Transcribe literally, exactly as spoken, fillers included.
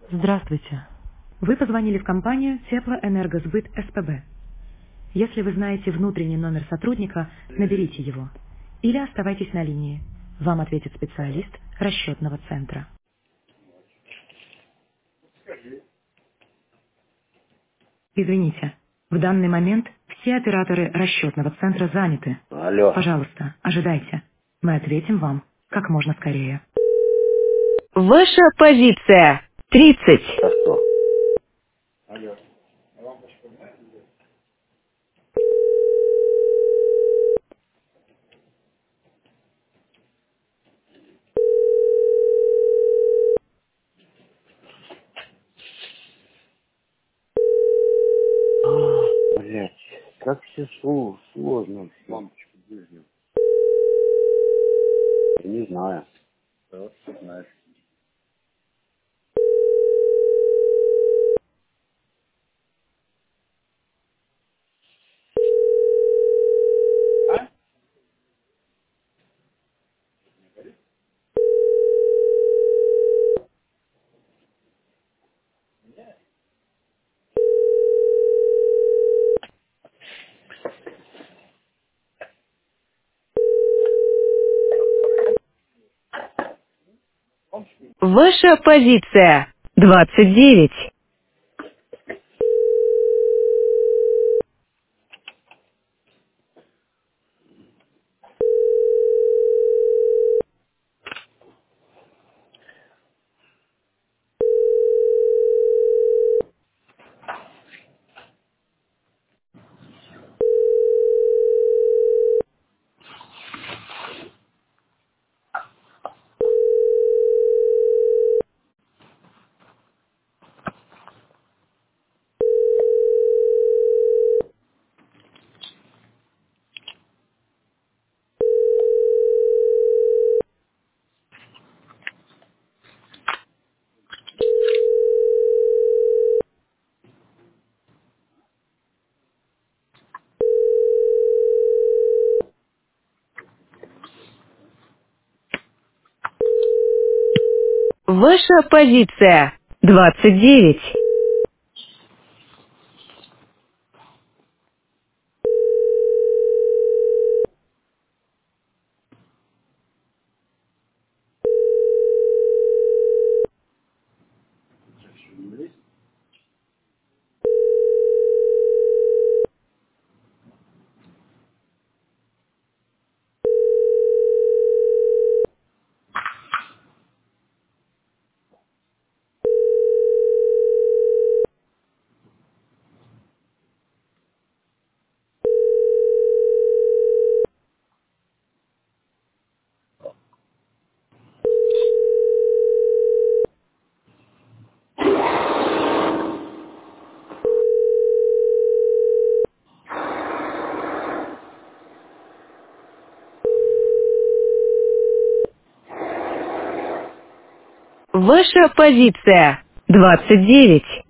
Здравствуйте. Вы позвонили в компанию Теплоэнергосбыт СПБ. Если вы знаете внутренний номер сотрудника, наберите его. Или оставайтесь на линии. Вам ответит специалист расчетного центра. Извините, в данный момент все операторы расчетного центра заняты. Алло. Пожалуйста, ожидайте. Мы ответим вам как можно скорее. Ваша позиция тридцать. А что? А, блядь, как все сло- сложно. Лампочку ближнюю. Не знаю. Да, вот ты знаешь. Ваша позиция двадцать девять. Ваша позиция двадцать девять. Ваша позиция двадцать девять.